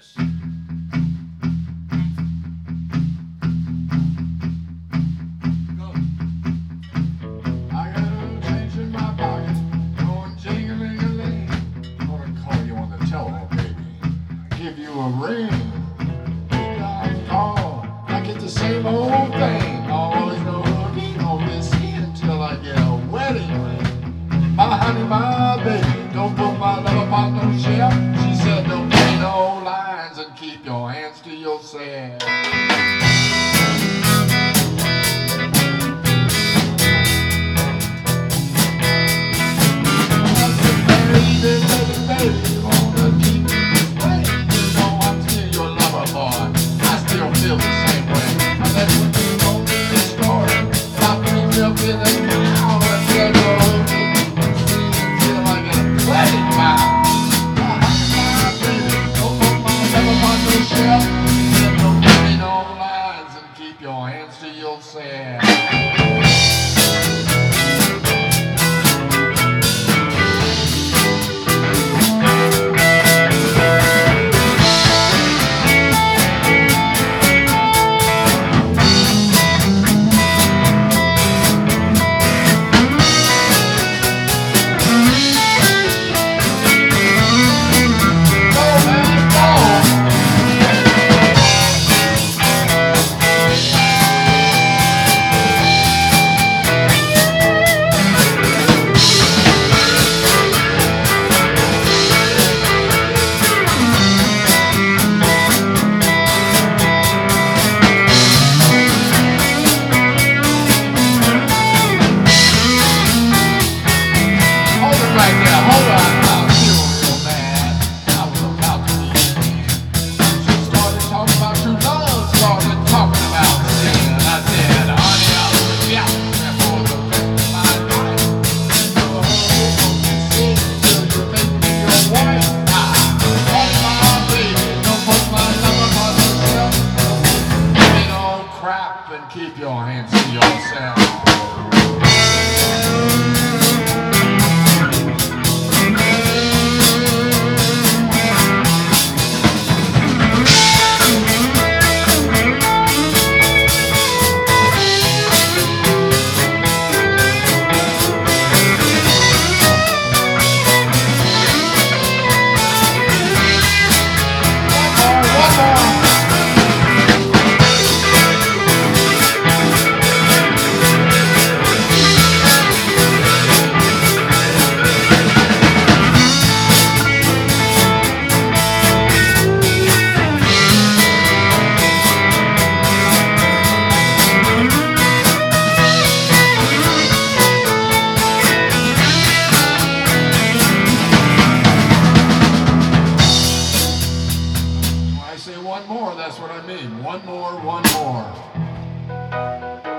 Give you a ring, call. I get the same old thing. Always no hooky, no whiskey until I get a wedding ring. My honey, my baby, don't put my love upon no shelf. She said don't play no lines and keep your hands to yourself. Baby, gonna keep feel the same way. And that's when you told me the story about me milking a cow and said, oh, until I get a wedding vow. My baby, don't put my love on the shelf. Said don't give me no lines and keep your hands to yourself. And keep your hands to yourself. One more, that's what I mean. One more, one more.